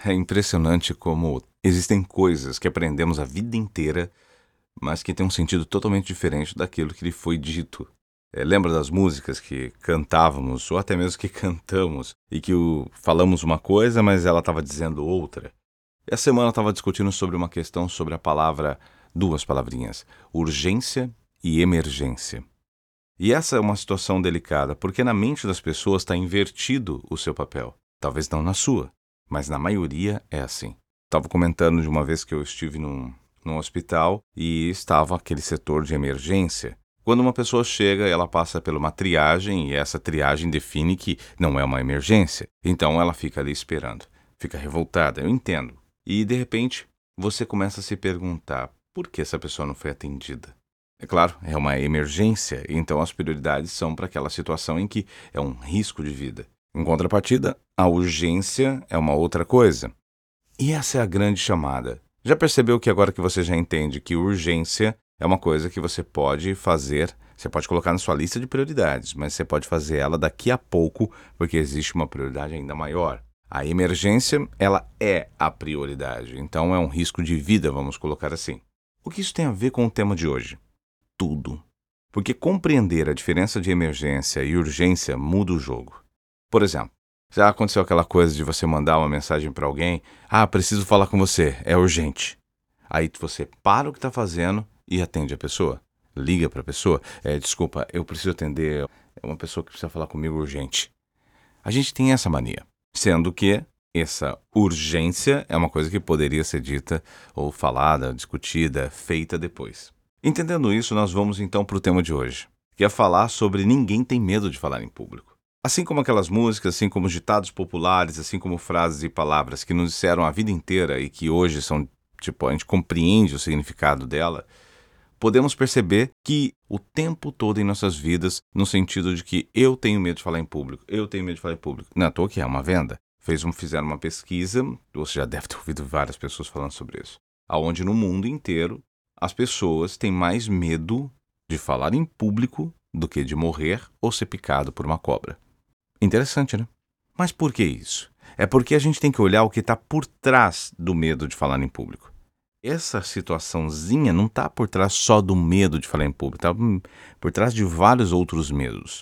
É impressionante como existem coisas que aprendemos a vida inteira, mas que têm um sentido totalmente diferente daquilo que lhe foi dito. Lembra das músicas que cantávamos, ou até mesmo que cantamos, e que falamos uma coisa, mas ela estava dizendo outra? Essa semana eu estava discutindo sobre uma questão sobre a palavra, duas palavrinhas, urgência e emergência. E essa é uma situação delicada, porque na mente das pessoas está invertido o seu papel. Talvez não na sua, mas na maioria é assim. Estava comentando de uma vez que eu estive num hospital e estava aquele setor de emergência. Quando uma pessoa chega, ela passa por uma triagem e essa triagem define que não é uma emergência. Então ela fica ali esperando, fica revoltada, eu entendo. E de repente você começa a se perguntar por que essa pessoa não foi atendida. É claro, é uma emergência, então as prioridades são para aquela situação em que é um risco de vida. Em contrapartida, a urgência é uma outra coisa. E essa é a grande chamada. Já percebeu que agora que você já entende que urgência é uma coisa que você pode fazer, você pode colocar na sua lista de prioridades, mas você pode fazer ela daqui a pouco, porque existe uma prioridade ainda maior. A emergência, ela é a prioridade, então é um risco de vida, vamos colocar assim. O que isso tem a ver com o tema de hoje? Tudo. Porque compreender a diferença de emergência e urgência muda o jogo. Por exemplo, já aconteceu aquela coisa de você mandar uma mensagem para alguém, preciso falar com você, é urgente. Aí você para o que está fazendo e atende a pessoa. Liga para a pessoa, desculpa, eu preciso atender, é uma pessoa que precisa falar comigo urgente. A gente tem essa mania, sendo que essa urgência é uma coisa que poderia ser dita ou falada, discutida, feita depois. Entendendo isso, nós vamos então para o tema de hoje, que é falar sobre ninguém tem medo de falar em público. Assim como aquelas músicas, assim como ditados populares, assim como frases e palavras que nos disseram a vida inteira e que hoje são, a gente compreende o significado dela, podemos perceber que o tempo todo em nossas vidas, no sentido de que eu tenho medo de falar em público, eu tenho medo de falar em público. Não é à toa que é uma venda. Fizeram uma pesquisa, você já deve ter ouvido várias pessoas falando sobre isso, aonde no mundo inteiro as pessoas têm mais medo de falar em público do que de morrer ou ser picado por uma cobra. Interessante, né? Mas por que isso? É porque a gente tem que olhar o que está por trás do medo de falar em público. Essa situaçãozinha não está por trás só do medo de falar em público, está por trás de vários outros medos.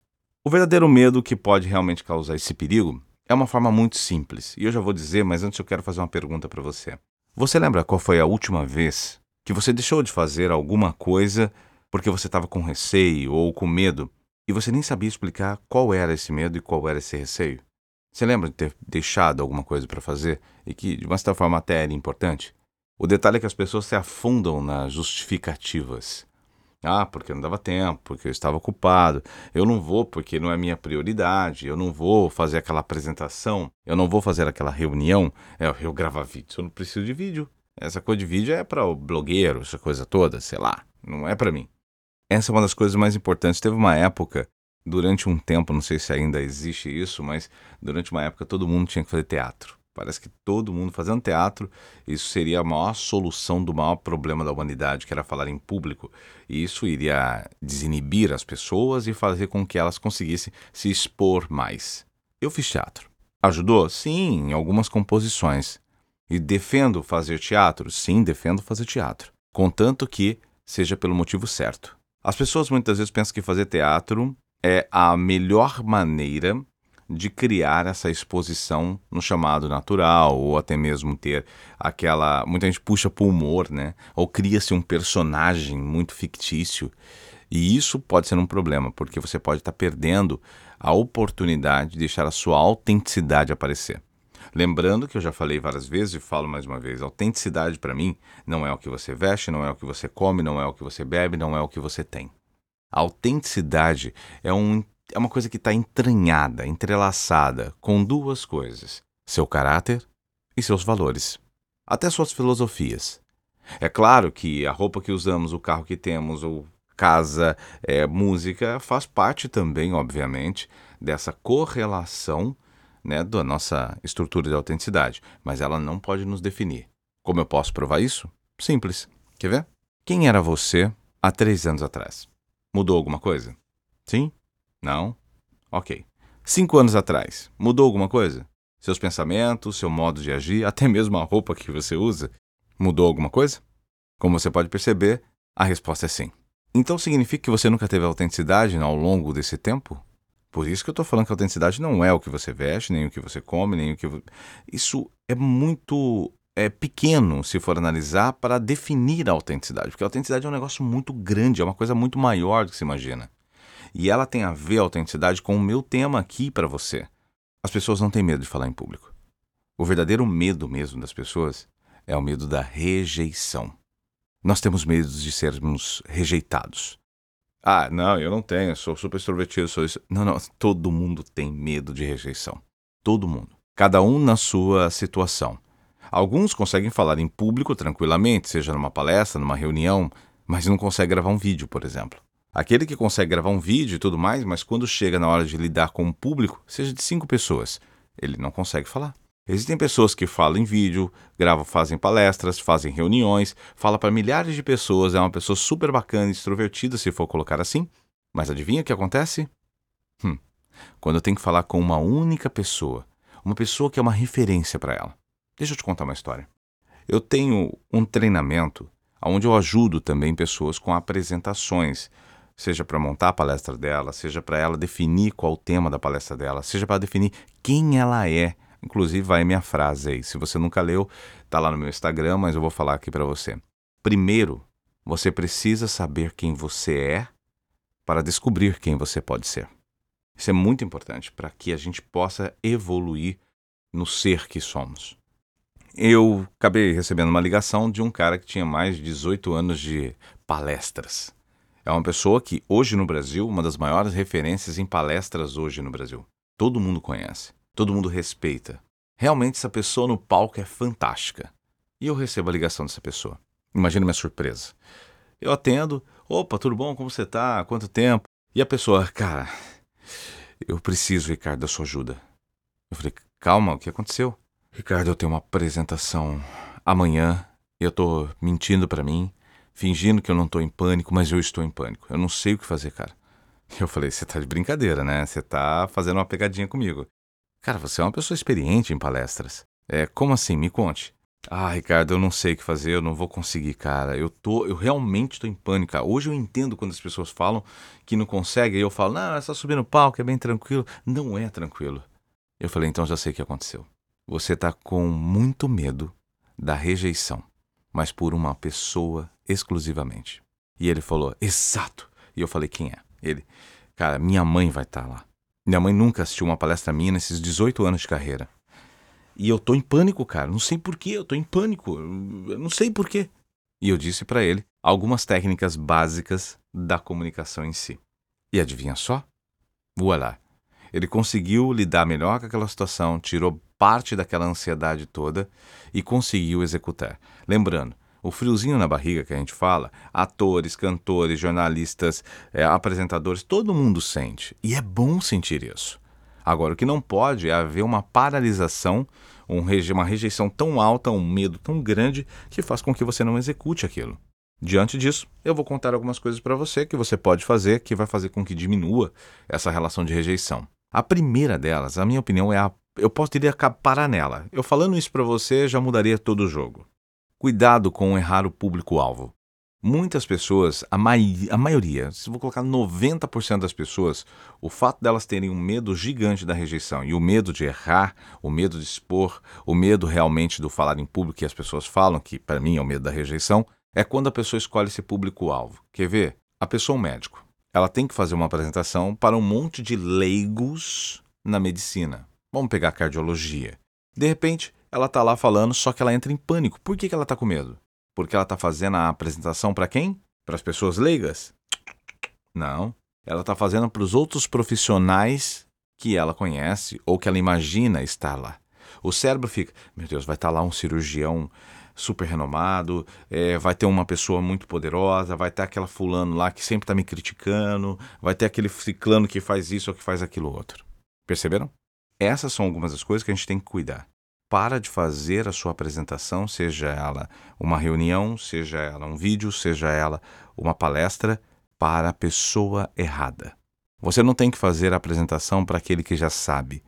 O verdadeiro medo que pode realmente causar esse perigo é uma forma muito simples. E eu já vou dizer, mas antes eu quero fazer uma pergunta para você. Você lembra qual foi a última vez que você deixou de fazer alguma coisa porque você estava com receio ou com medo e você nem sabia explicar qual era esse medo e qual era esse receio? Você lembra de ter deixado alguma coisa para fazer e que de uma certa forma até era importante? O detalhe é que as pessoas se afundam nas justificativas. Porque não dava tempo, porque eu estava ocupado, eu não vou porque não é minha prioridade, eu não vou fazer aquela apresentação, eu não vou fazer aquela reunião, eu gravar vídeo, eu não preciso de vídeo. Essa coisa de vídeo é para o blogueiro, essa coisa toda, sei lá, não é para mim. Essa é uma das coisas mais importantes. Teve uma época, durante um tempo, não sei se ainda existe isso, mas durante uma época todo mundo tinha que fazer teatro. Parece que todo mundo fazendo teatro, isso seria a maior solução do maior problema da humanidade, que era falar em público. E isso iria desinibir as pessoas e fazer com que elas conseguissem se expor mais. Eu fiz teatro. Ajudou? Sim, em algumas composições. E defendo fazer teatro? Sim, defendo fazer teatro. Contanto que seja pelo motivo certo. As pessoas muitas vezes pensam que fazer teatro é a melhor maneira de criar essa exposição no chamado natural, ou até mesmo ter aquela... Muita gente puxa para o humor, né? Ou cria-se um personagem muito fictício. E isso pode ser um problema, porque você pode estar perdendo a oportunidade de deixar a sua autenticidade aparecer. Lembrando que eu já falei várias vezes e falo mais uma vez, autenticidade para mim não é o que você veste, não é o que você come, não é o que você bebe, não é o que você tem. A autenticidade é uma coisa que está entranhada, entrelaçada com duas coisas: seu caráter e seus valores, até suas filosofias. É claro que a roupa que usamos, o carro que temos, ou casa, música, faz parte também, obviamente, dessa correlação, né, da nossa estrutura de autenticidade, mas ela não pode nos definir. Como eu posso provar isso? Simples. Quer ver? Quem era você há 3 anos atrás? Mudou alguma coisa? Sim? Não? Ok. 5 anos atrás, mudou alguma coisa? Seus pensamentos, seu modo de agir, até mesmo a roupa que você usa. Mudou alguma coisa? Como você pode perceber, a resposta é sim. Então significa que você nunca teve autenticidade ao longo desse tempo? Por isso que eu estou falando que a autenticidade não é o que você veste, nem o que você come, nem o que... Isso é muito pequeno, se for analisar, para definir a autenticidade. Porque a autenticidade é um negócio muito grande, é uma coisa muito maior do que se imagina. E ela tem a ver, a autenticidade, com o meu tema aqui para você. As pessoas não têm medo de falar em público. O verdadeiro medo mesmo das pessoas é o medo da rejeição. Nós temos medo de sermos rejeitados. Ah, não, eu não tenho, sou super extrovertido, sou isso. Não, todo mundo tem medo de rejeição. Todo mundo. Cada um na sua situação. Alguns conseguem falar em público tranquilamente, seja numa palestra, numa reunião, mas não consegue gravar um vídeo, por exemplo. Aquele que consegue gravar um vídeo e tudo mais, mas quando chega na hora de lidar com um público, seja de 5 pessoas, ele não consegue falar. Existem pessoas que falam em vídeo, gravam, fazem palestras, fazem reuniões, falam para milhares de pessoas, é uma pessoa super bacana, extrovertida, se for colocar assim. Mas adivinha o que acontece? Quando eu tenho que falar com uma única pessoa, uma pessoa que é uma referência para ela. Deixa eu te contar uma história. Eu tenho um treinamento onde eu ajudo também pessoas com apresentações, seja para montar a palestra dela, seja para ela definir qual o tema da palestra dela, seja para definir quem ela é. Inclusive vai minha frase aí, se você nunca leu, tá lá no meu Instagram, mas eu vou falar aqui para você. Primeiro, você precisa saber quem você é para descobrir quem você pode ser. Isso é muito importante para que a gente possa evoluir no ser que somos. Eu acabei recebendo uma ligação de um cara que tinha mais de 18 anos de palestras. É uma pessoa que hoje no Brasil, uma das maiores referências em palestras hoje no Brasil. Todo mundo conhece. Todo mundo respeita. Realmente essa pessoa no palco é fantástica. E eu recebo a ligação dessa pessoa. Imagina minha surpresa. Eu atendo. Opa, tudo bom? Como você tá? Quanto tempo? E a pessoa, cara, eu preciso, Ricardo, da sua ajuda. Eu falei, calma, o que aconteceu? Ricardo, eu tenho uma apresentação amanhã e eu tô mentindo pra mim, fingindo que eu não tô em pânico, mas eu estou em pânico. Eu não sei o que fazer, cara. Eu falei, você tá de brincadeira, né? Você tá fazendo uma pegadinha comigo. Cara, você é uma pessoa experiente em palestras. Como assim? Me conte. Ah, Ricardo, eu não sei o que fazer, eu não vou conseguir, cara. Eu realmente tô em pânico, cara. Hoje eu entendo quando as pessoas falam que não conseguem, e eu falo, não, é só subir no palco, é bem tranquilo. Não é tranquilo. Eu falei, então já sei o que aconteceu. Você tá com muito medo da rejeição, mas por uma pessoa exclusivamente. E ele falou, exato. E eu falei, quem é? Ele, cara, minha mãe vai estar lá. Minha mãe nunca assistiu uma palestra minha nesses 18 anos de carreira. E eu tô em pânico, cara. Não sei porquê, eu tô em pânico. Eu não sei porquê. E eu disse pra ele algumas técnicas básicas da comunicação em si. E adivinha só? Voilá. Ele conseguiu lidar melhor com aquela situação, tirou parte daquela ansiedade toda e conseguiu executar. Lembrando, o friozinho na barriga que a gente fala, atores, cantores, jornalistas, apresentadores, todo mundo sente. E é bom sentir isso. Agora, o que não pode é haver uma paralisação, uma rejeição tão alta, um medo tão grande que faz com que você não execute aquilo. Diante disso, eu vou contar algumas coisas para você que você pode fazer que vai fazer com que diminua essa relação de rejeição. A primeira delas, a minha opinião, eu poderia parar nela. Eu falando isso para você já mudaria todo o jogo. Cuidado com errar o público-alvo. Muitas pessoas, a maioria, se vou colocar 90% das pessoas, o fato delas terem um medo gigante da rejeição e o medo de errar, o medo de expor, o medo realmente do falar em público que as pessoas falam, que para mim é o medo da rejeição, é quando a pessoa escolhe esse público-alvo. Quer ver? A pessoa é um médico. Ela tem que fazer uma apresentação para um monte de leigos na medicina. Vamos pegar a cardiologia. De repente, ela está lá falando, só que ela entra em pânico. Por que ela está com medo? Porque ela está fazendo a apresentação para quem? Para as pessoas leigas? Não. Ela está fazendo para os outros profissionais que ela conhece ou que ela imagina estar lá. O cérebro fica, meu Deus, vai estar lá um cirurgião super renomado, vai ter uma pessoa muito poderosa, vai ter aquela fulano lá que sempre está me criticando, vai ter aquele ciclano que faz isso ou que faz aquilo outro. Perceberam? Essas são algumas das coisas que a gente tem que cuidar. Para de fazer a sua apresentação, seja ela uma reunião, seja ela um vídeo, seja ela uma palestra, para a pessoa errada. Você não tem que fazer a apresentação para aquele que já sabe.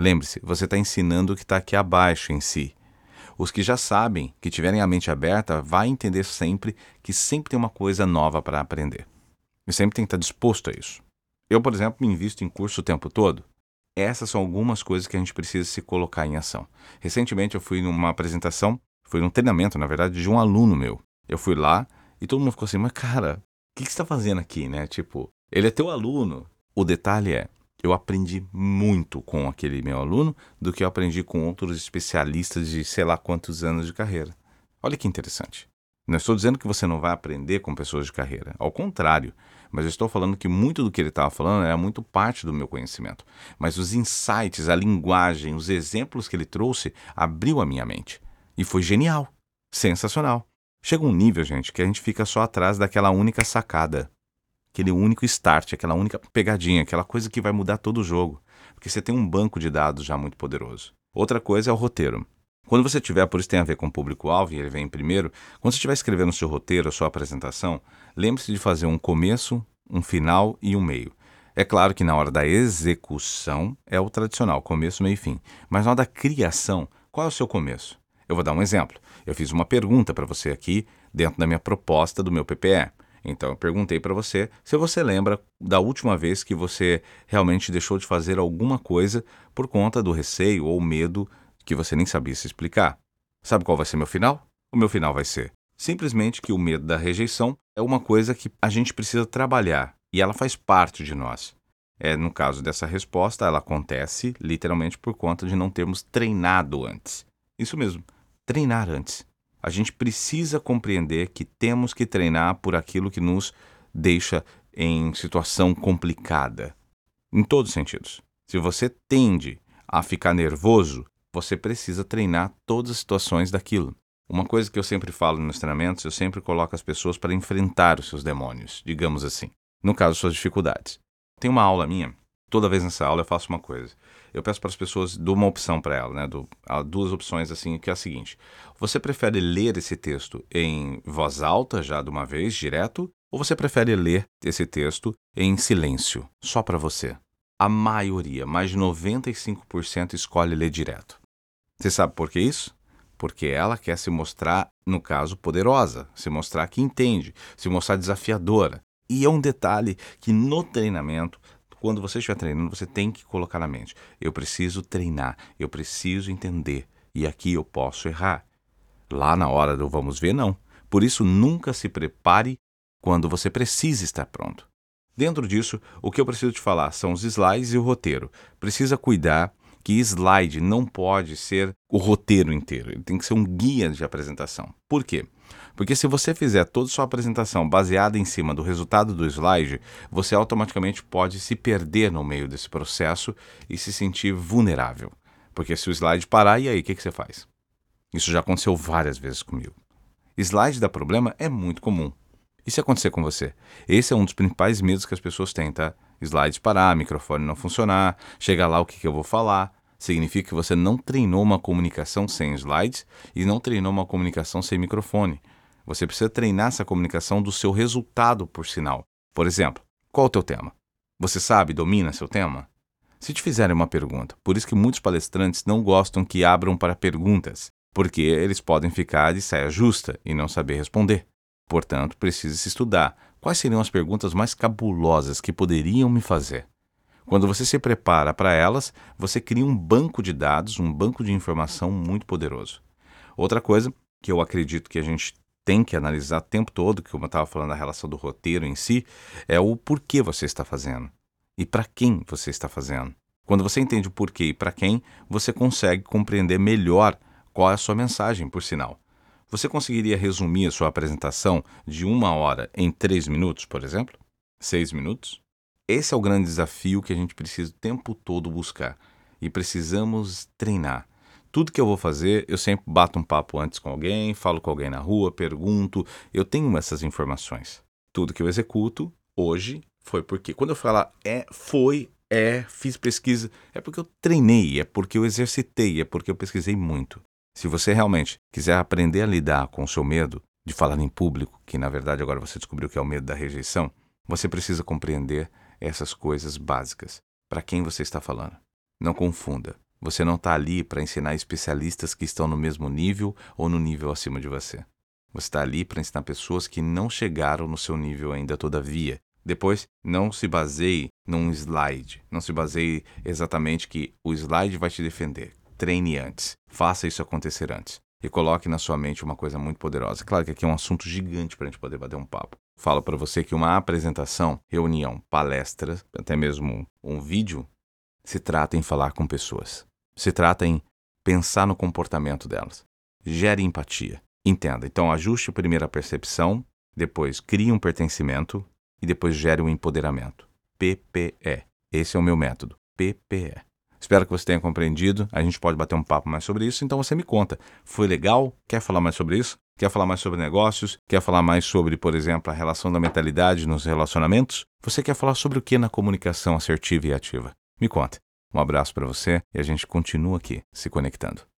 Lembre-se, você está ensinando o que está aqui abaixo em si. Os que já sabem, que tiverem a mente aberta, vai entender sempre que sempre tem uma coisa nova para aprender. E sempre tem que estar disposto a isso. Eu, por exemplo, me invisto em curso o tempo todo. Essas são algumas coisas que a gente precisa se colocar em ação. Recentemente eu fui numa apresentação, fui num treinamento, na verdade, de um aluno meu. Eu fui lá e todo mundo ficou assim, mas cara, o que você está fazendo aqui, né? Tipo, ele é teu aluno. O detalhe é, eu aprendi muito com aquele meu aluno do que eu aprendi com outros especialistas de sei lá quantos anos de carreira. Olha que interessante. Não estou dizendo que você não vai aprender com pessoas de carreira. Ao contrário, mas eu estou falando que muito do que ele estava falando era muito parte do meu conhecimento. Mas os insights, a linguagem, os exemplos que ele trouxe abriu a minha mente. E foi genial. Sensacional. Chega um nível, gente, que a gente fica só atrás daquela única sacada. Aquele único start, aquela única pegadinha, aquela coisa que vai mudar todo o jogo. Porque você tem um banco de dados já muito poderoso. Outra coisa é o roteiro. Quando você tiver, por isso tem a ver com o público-alvo, e ele vem primeiro, quando você estiver escrevendo o seu roteiro, a sua apresentação, lembre-se de fazer um começo, um final e um meio. É claro que na hora da execução é o tradicional, começo, meio e fim. Mas na hora da criação, qual é o seu começo? Eu vou dar um exemplo. Eu fiz uma pergunta para você aqui dentro da minha proposta do meu PPE. Então eu perguntei para você se você lembra da última vez que você realmente deixou de fazer alguma coisa por conta do receio ou medo que você nem sabia se explicar. Sabe qual vai ser meu final? O meu final vai ser simplesmente que o medo da rejeição é uma coisa que a gente precisa trabalhar e ela faz parte de nós. No caso dessa resposta, ela acontece literalmente por conta de não termos treinado antes. Isso mesmo, treinar antes. A gente precisa compreender que temos que treinar por aquilo que nos deixa em situação complicada. Em todos os sentidos. Se você tende a ficar nervoso, você precisa treinar todas as situações daquilo. Uma coisa que eu sempre falo nos treinamentos, eu sempre coloco as pessoas para enfrentar os seus demônios, digamos assim. No caso, suas dificuldades. Tem uma aula minha, toda vez nessa aula eu faço uma coisa. Eu peço para as pessoas, dou uma opção para ela, né? Duas opções assim, que é a seguinte. Você prefere ler esse texto em voz alta, já de uma vez, direto? Ou você prefere ler esse texto em silêncio, só para você? A maioria, mais de 95%, escolhe ler direto. Você sabe por que isso? Porque ela quer se mostrar, no caso, poderosa, se mostrar que entende, se mostrar desafiadora. E é um detalhe que no treinamento, quando você estiver treinando, você tem que colocar na mente. Eu preciso treinar, eu preciso entender. E aqui eu posso errar. Lá na hora do vamos ver, não. Por isso, nunca se prepare quando você precisa estar pronto. Dentro disso, o que eu preciso te falar são os slides e o roteiro. Precisa cuidar que slide não pode ser o roteiro inteiro. Ele tem que ser um guia de apresentação. Por quê? Porque se você fizer toda a sua apresentação baseada em cima do resultado do slide, você automaticamente pode se perder no meio desse processo e se sentir vulnerável. Porque se o slide parar, e aí, o que você faz? Isso já aconteceu várias vezes comigo. Slide dá problema é muito comum. E se acontecer com você? Esse é um dos principais medos que as pessoas têm, tá? Slides parar, microfone não funcionar, chegar lá o que eu vou falar. Significa que você não treinou uma comunicação sem slides e não treinou uma comunicação sem microfone. Você precisa treinar essa comunicação do seu resultado, por sinal. Por exemplo, qual é o teu tema? Você sabe, domina seu tema? Se te fizerem uma pergunta, por isso que muitos palestrantes não gostam que abram para perguntas, porque eles podem ficar de saia justa e não saber responder. Portanto, precisa se estudar. Quais seriam as perguntas mais cabulosas que poderiam me fazer? Quando você se prepara para elas, você cria um banco de dados, um banco de informação muito poderoso. Outra coisa que eu acredito que a gente tem que analisar o tempo todo, que como eu estava falando da relação do roteiro em si, é o porquê você está fazendo e para quem você está fazendo. Quando você entende o porquê e para quem, você consegue compreender melhor qual é a sua mensagem, por sinal. Você conseguiria resumir a sua apresentação de 1 hora em 3 minutos, por exemplo? 6 minutos? Esse é o grande desafio que a gente precisa o tempo todo buscar. E precisamos treinar. Tudo que eu vou fazer, eu sempre bato um papo antes com alguém, falo com alguém na rua, pergunto. Eu tenho essas informações. Tudo que eu executo hoje foi porque... Quando eu falar fiz pesquisa, é porque eu treinei, é porque eu exercitei, é porque eu pesquisei muito. Se você realmente quiser aprender a lidar com o seu medo de falar em público, que na verdade agora você descobriu que é o medo da rejeição, você precisa compreender essas coisas básicas. Para quem você está falando? Não confunda. Você não está ali para ensinar especialistas que estão no mesmo nível ou no nível acima de você. Você está ali para ensinar pessoas que não chegaram no seu nível ainda todavia. Depois, não se baseie num slide. Não se baseie exatamente que o slide vai te defender. Treine antes. Faça isso acontecer antes. E coloque na sua mente uma coisa muito poderosa. Claro que aqui é um assunto gigante para a gente poder bater um papo. Falo para você que uma apresentação, reunião, palestra, até mesmo um vídeo, se trata em falar com pessoas. Se trata em pensar no comportamento delas. Gere empatia. Entenda. Então, ajuste primeiro a percepção, depois crie um pertencimento e depois gere um empoderamento. PPE. Esse é o meu método. PPE. Espero que você tenha compreendido. A gente pode bater um papo mais sobre isso, então você me conta. Foi legal? Quer falar mais sobre isso? Quer falar mais sobre negócios? Quer falar mais sobre, por exemplo, a relação da mentalidade nos relacionamentos? Você quer falar sobre o que na comunicação assertiva e ativa? Me conta. Um abraço para você e a gente continua aqui se conectando.